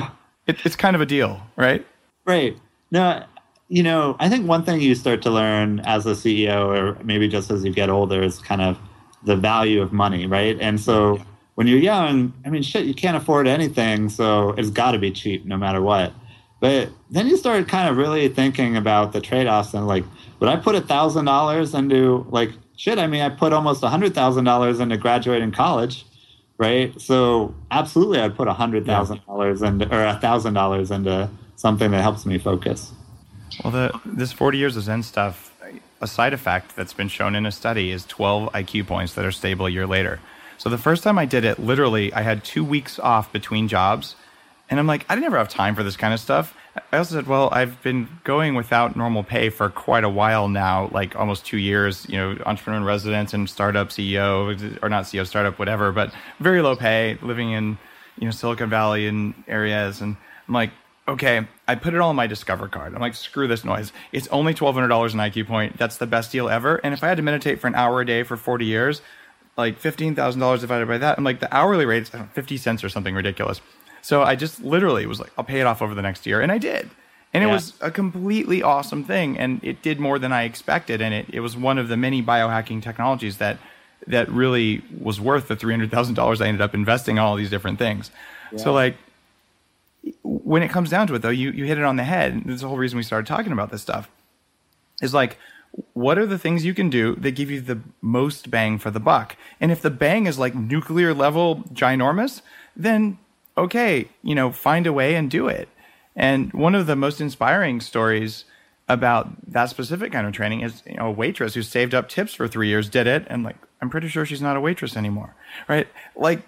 it's kind of a deal, right? Right. No, I think one thing you start to learn as a CEO, or maybe just as you get older, is kind of the value of money, right? And so when you're young, I mean, shit, you can't afford anything, so it's got to be cheap no matter what. But then you start kind of really thinking about the trade-offs and like, would I put $1,000 into like, shit, I mean, I put almost $100,000 into graduating college, right? So absolutely I'd put $100,000 into, or $1,000 into something that helps me focus. Well, this 40 years of Zen stuff, a side effect that's been shown in a study is 12 IQ points that are stable a year later. So the first time I did it, literally, I had 2 weeks off between jobs. And I'm like, I never have time for this kind of stuff. I also said, well, I've been going without normal pay for quite a while now, like almost 2 years, entrepreneur in residence and startup CEO, or not CEO, startup, whatever, but very low pay, living in, Silicon Valley and areas. And I'm like, okay, I put it all in my Discover card. I'm like, screw this noise. It's only $1,200 an IQ point. That's the best deal ever. And if I had to meditate for an hour a day for 40 years, like $15,000 divided by that, I'm like, the hourly rate's 50 cents or something ridiculous. So I just literally was like, I'll pay it off over the next year. And I did. And it was a completely awesome thing. And it did more than I expected. And it was one of the many biohacking technologies that really was worth the $300,000 I ended up investing in all these different things. Yeah. So like, when it comes down to it, though, you hit it on the head. And there's the whole reason we started talking about this stuff. Is like, what are the things you can do that give you the most bang for the buck? And if the bang is like nuclear level ginormous, then okay, find a way and do it. And one of the most inspiring stories about that specific kind of training is a waitress who saved up tips for 3 years did it, and like I'm pretty sure she's not a waitress anymore, right? Like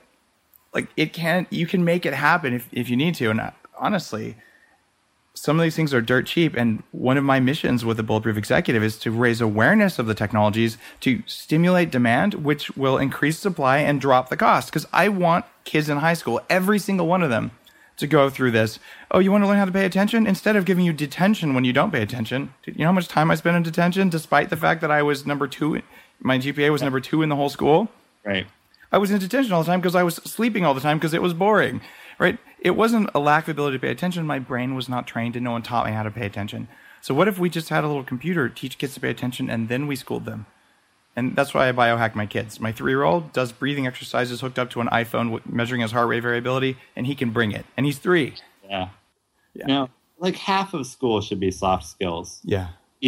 you can make it happen if you need to. And honestly, some of these things are dirt cheap. And one of my missions with the Bulletproof Executive is to raise awareness of the technologies to stimulate demand, which will increase supply and drop the cost. Because I want kids in high school, every single one of them, to go through this. Oh, you want to learn how to pay attention? Instead of giving you detention when you don't pay attention. You know how much time I spent in detention, despite the fact that I was number 2? My GPA was number 2 in the whole school. Right. I was in detention all the time because I was sleeping all the time because it was boring, right? It wasn't a lack of ability to pay attention. My brain was not trained and no one taught me how to pay attention. So what if we just had a little computer teach kids to pay attention and then we schooled them? And that's why I biohack my kids. My 3-year-old does breathing exercises hooked up to an iPhone measuring his heart rate variability, and he can bring it. And he's 3. Yeah. Like half of school should be soft skills. Yeah.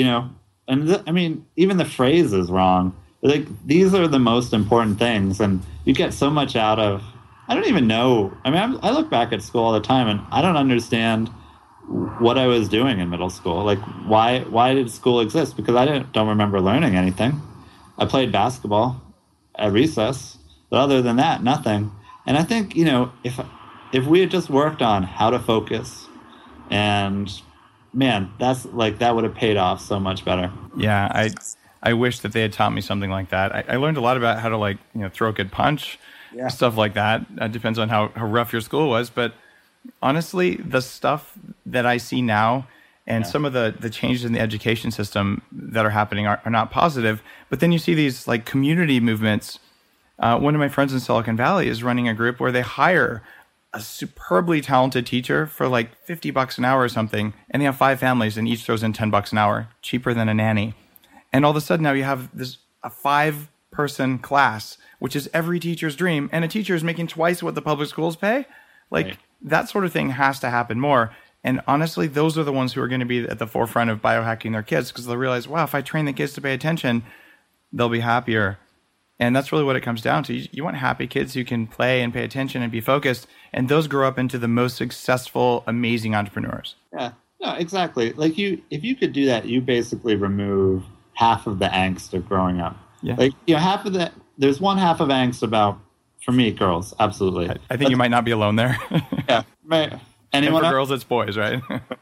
And even the phrase is wrong. Like, these are the most important things, and you get so much out of. I don't even know. I mean, I look back at school all the time, and I don't understand what I was doing in middle school. Like, why did school exist? Because I don't remember learning anything. I played basketball at recess, but other than that, nothing. And I think if we had just worked on how to focus, and man, that would have paid off so much better. Yeah, I wish that they had taught me something like that. I learned a lot about how to throw a good punch, stuff like that. It depends on how rough your school was. But honestly, the stuff that I see now and some of the changes in the education system that are happening are not positive. But then you see these like community movements. One of my friends in Silicon Valley is running a group where they hire a superbly talented teacher for like $50 an hour or something. And they have 5 families and each throws in $10 an hour, cheaper than a nanny. And all of a sudden now you have a 5-person class, which is every teacher's dream. And a teacher is making twice what the public schools pay. Like that sort of thing has to happen more. And honestly, those are the ones who are going to be at the forefront of biohacking their kids because they'll realize, wow, if I train the kids to pay attention, they'll be happier. And that's really what it comes down to. You want happy kids who can play and pay attention and be focused. And those grow up into the most successful, amazing entrepreneurs. Yeah, no, exactly. Like if you could do that, you basically remove half of the angst of growing up. Yeah. Like, half of there's one half of angst about, for me, girls, absolutely. I think you might not be alone there. Yeah. Right. Anyone and for girls, it's boys, right?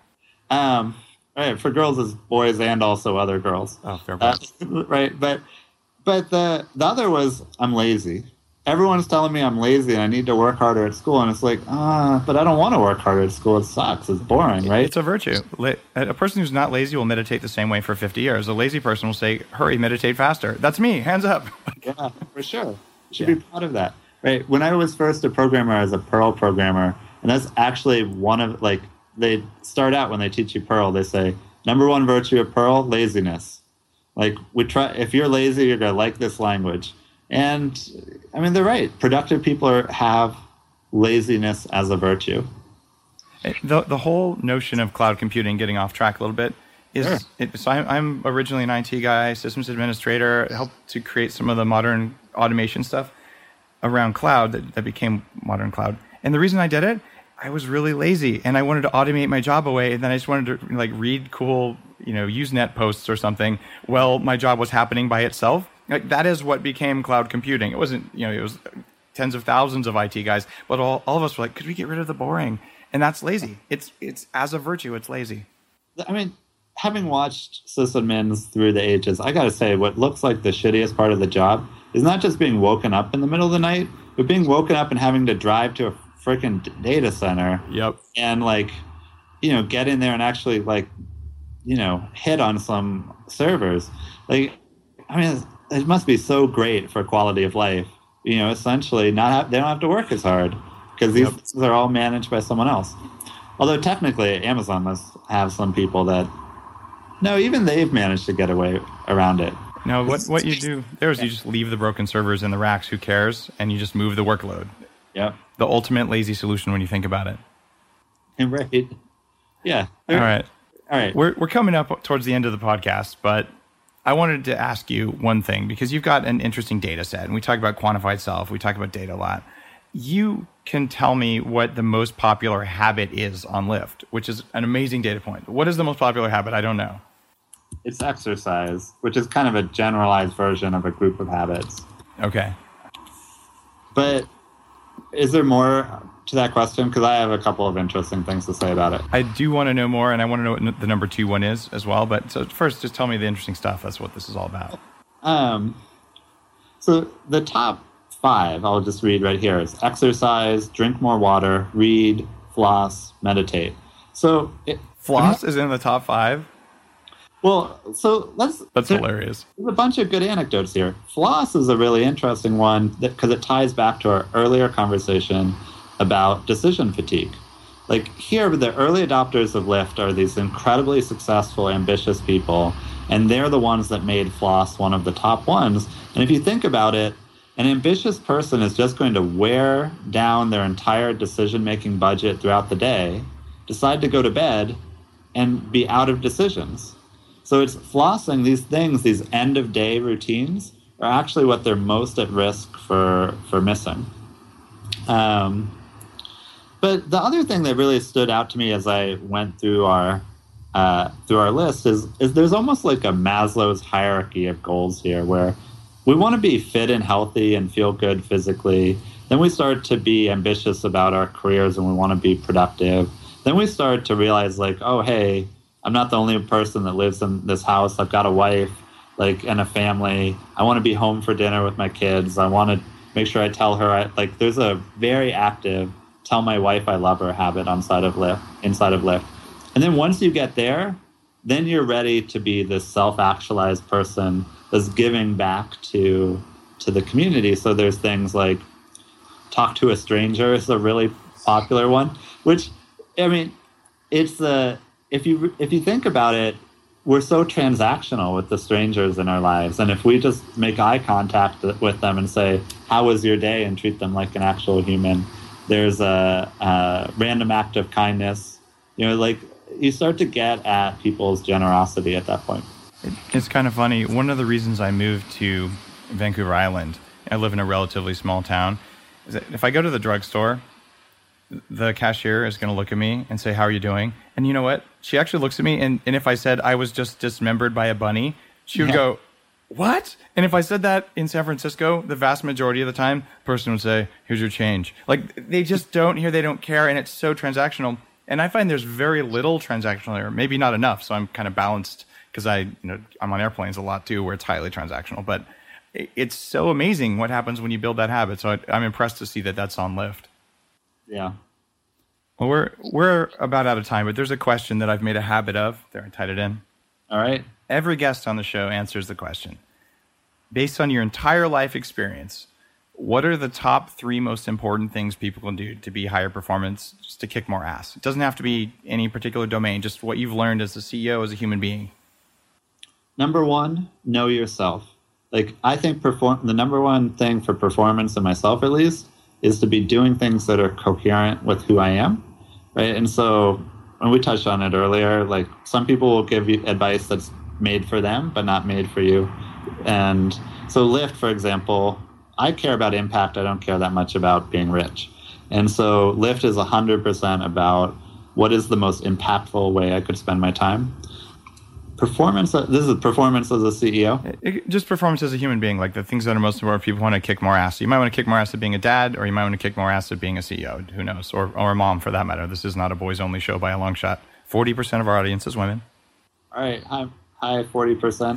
Right. For girls, it's boys and also other girls. Oh, fair point. Right. But the other was, I'm lazy. Everyone's telling me I'm lazy and I need to work harder at school. And it's like, but I don't want to work harder at school. It sucks. It's boring, right? It's a virtue. A person who's not lazy will meditate the same way for 50 years. A lazy person will say, hurry, meditate faster. That's me. Hands up. Yeah, for sure. You should be proud of that. Right. When I was first a programmer as a Perl programmer, And that's actually one of, like, they start out when they teach you Pearl, they say, number one virtue of Pearl, laziness. Like, if you're lazy, you're going to like this language. And, I mean, they're right. Productive people have laziness as a virtue. The whole notion of cloud computing, getting off track a little bit, is Sure. So I'm originally an IT guy, systems administrator, helped to create some of the modern automation stuff around cloud that became modern cloud. And the reason I did it, I was really lazy and I wanted to automate my job away. And then I just wanted to like read cool, Usenet posts or something. Well, my job was happening by itself. Like, that is what became cloud computing. It wasn't, it was tens of thousands of IT guys, but all of us were like, could we get rid of the boring? And that's lazy. It's as a virtue, it's lazy. I mean, having watched sysadmins through the ages, I got to say, what looks like the shittiest part of the job is not just being woken up in the middle of the night, but being woken up and having to drive to a freaking data center. Yep. And get in there and actually hit on some servers. Like, I mean, it must be so great for quality of life. Essentially, they don't have to work as hard because these things are all managed by someone else. Although technically, Amazon must have some people that, no, even they've managed to get away around it. No, what you do there is you just leave the broken servers in the racks. Who cares? And you just move the workload. Yep. The ultimate lazy solution when you think about it. Right. Yeah. All right. All right. We're coming up towards the end of the podcast, but I wanted to ask you one thing because you've got an interesting data set, and we talk about quantified self. We talk about data a lot. You can tell me what the most popular habit is on Lyft, which is an amazing data point. What is the most popular habit? I don't know. It's exercise, which is kind of a generalized version of a group of habits. Okay. But is there more to that question? Because I have a couple of interesting things to say about it. I do want to know more, and I want to know what the number 2 one is as well. But so first, just tell me the interesting stuff. That's what this is all about. So the top 5, I'll just read right here, is exercise, drink more water, read, floss, meditate. So floss is in the top 5? Well, so That's hilarious. There's a bunch of good anecdotes here. Floss is a really interesting one because it ties back to our earlier conversation about decision fatigue. Like, here, the early adopters of Lyft are these incredibly successful, ambitious people, and they're the ones that made floss one of the top ones. And if you think about it, an ambitious person is just going to wear down their entire decision-making budget throughout the day, decide to go to bed, and be out of decisions. So it's flossing, these things, these end-of-day routines, are actually what they're most at risk for missing. But the other thing that really stood out to me as I went through our list is there's almost like a Maslow's hierarchy of goals here, where we want to be fit and healthy and feel good physically. Then we start to be ambitious about our careers and we want to be productive. Then we start to realize, like, oh, hey, I'm not the only person that lives in this house. I've got a wife, and a family. I want to be home for dinner with my kids. I want to make sure I tell her, there's a very active tell my wife I love her habit inside of Lyft. And then once you get there, then you're ready to be this self-actualized person that's giving back to the community. So there's things like talk to a stranger is a really popular one, which, I mean, it's if you think about it, we're so transactional with the strangers in our lives. And if we just make eye contact with them and say, how was your day, and treat them like an actual human, there's a random act of kindness. You start to get at people's generosity at that point. It's kind of funny. One of the reasons I moved to Vancouver Island, I live in a relatively small town, is that if I go to the drugstore, the cashier is going to look at me and say, how are you doing? And you know what? She actually looks at me, and if I said I was just dismembered by a bunny, she would go, what? And if I said that in San Francisco, the vast majority of the time, the person would say, here's your change. They just don't hear, they don't care, and it's so transactional. And I find there's very little transactional there, maybe not enough, so I'm kind of balanced because I'm on airplanes a lot too, where it's highly transactional. But it's so amazing what happens when you build that habit. So I'm impressed to see that that's on Lyft. Yeah. Well, we're about out of time, but there's a question that I've made a habit of. There, I tied it in. All right. Every guest on the show answers the question. Based on your entire life experience, what are the top 3 most important things people can do to be higher performance, just to kick more ass? It doesn't have to be any particular domain, just what you've learned as a CEO, as a human being. Number 1, know yourself. Like, I think the number one thing for performance in myself, at least, is to be doing things that are coherent with who I am, right? And so, when we touched on it earlier, like, some people will give you advice that's made for them, but not made for you. And so Lyft, for example, I care about impact. I don't care that much about being rich. And so Lyft is 100% about what is the most impactful way I could spend my time. Performance, this is performance as a CEO. Just performance as a human being, like the things that are most important. People want to kick more ass. You might want to kick more ass at being a dad, or you might want to kick more ass at being a CEO. Who knows? Or a mom, for that matter. This is not a boys-only show by a long shot. 40% of our audience is women. All right. Hi, 40%.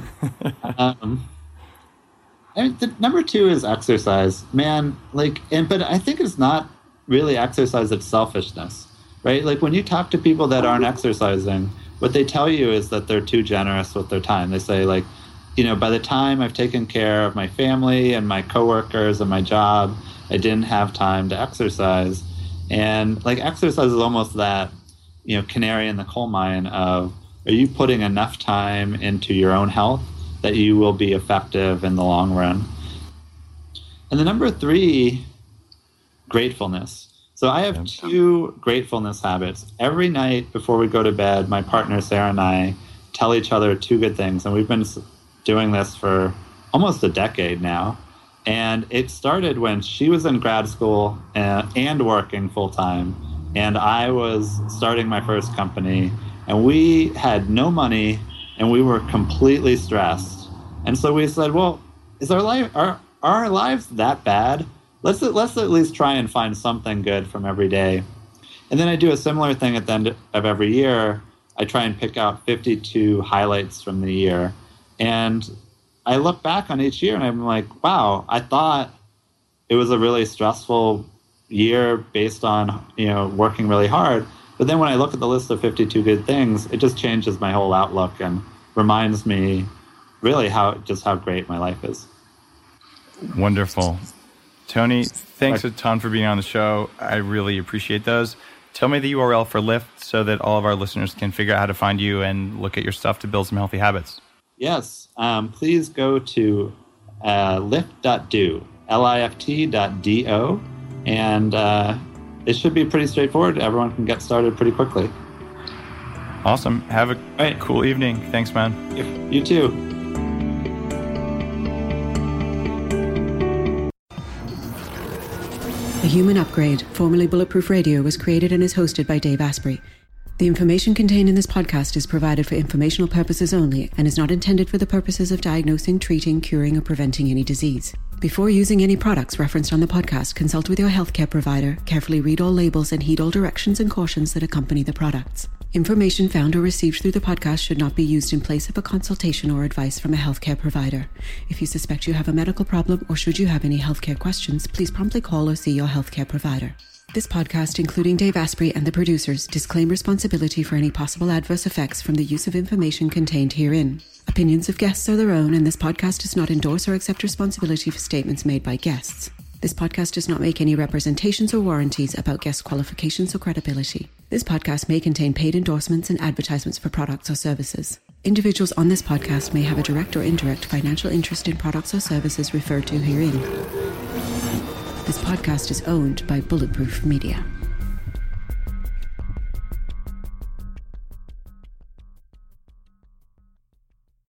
Number 2 is exercise, man. Like, but I think it's not really exercise; it's selfishness, right? Like, when you talk to people that aren't exercising, what they tell you is that they're too generous with their time. They say, like, by the time I've taken care of my family and my coworkers and my job, I didn't have time to exercise. And like, exercise is almost that, canary in the coal mine of, are you putting enough time into your own health that you will be effective in the long run? And the number 3, gratefulness. So I have 2 gratefulness habits. Every night before we go to bed, my partner Sarah and I tell each other 2 good things. And we've been doing this for almost a decade now. And it started when she was in grad school and working full time. And I was starting my first company. And we had no money and we were completely stressed. And so we said, well, is our lives that bad? Let's at least try and find something good from every day. And then I do a similar thing at the end of every year. I try and pick out 52 highlights from the year. And I look back on each year and I'm like, wow, I thought it was a really stressful year based on, working really hard. But then when I look at the list of 52 good things, it just changes my whole outlook and reminds me really how great my life is. Wonderful. Tony, thanks a ton for being on the show. I really appreciate those. Tell me the URL for Lyft so that all of our listeners can figure out how to find you and look at your stuff to build some healthy habits. Yes. Please go to Lyft.do, Lyft.do, and it should be pretty straightforward. Everyone can get started pretty quickly. Awesome. Have a cool evening. Thanks, man. You too. The Human Upgrade, formerly Bulletproof Radio, was created and is hosted by Dave Asprey. The information contained in this podcast is provided for informational purposes only and is not intended for the purposes of diagnosing, treating, curing, or preventing any disease. Before using any products referenced on the podcast, consult with your healthcare provider, carefully read all labels, and heed all directions and cautions that accompany the products. Information found or received through the podcast should not be used in place of a consultation or advice from a healthcare provider. If you suspect you have a medical problem or should you have any healthcare questions, please promptly call or see your healthcare provider. This podcast, including Dave Asprey and the producers, disclaim responsibility for any possible adverse effects from the use of information contained herein. Opinions of guests are their own, and this podcast does not endorse or accept responsibility for statements made by guests. This podcast does not make any representations or warranties about guest qualifications or credibility. This podcast may contain paid endorsements and advertisements for products or services. Individuals on this podcast may have a direct or indirect financial interest in products or services referred to herein. This podcast is owned by Bulletproof Media.